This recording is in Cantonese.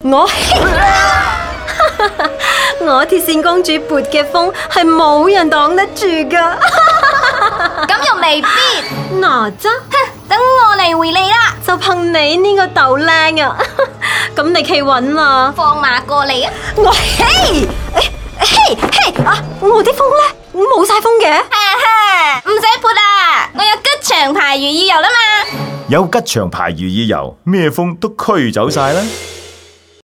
我我鐵線公主撥嘅風係冇人擋得住噶。 咁又未必。 哪吒， 等我嚟回你啦， 就憑你呢個豆靚啊！咁你企穩啦， 放馬過嚟啊！ 我嘿啊！我啲風咧冇晒風嘅。 哈哈，唔使潑啊，我有吉祥牌如意油啦嘛。 有吉祥牌如意油，咩風都驅走晒啦。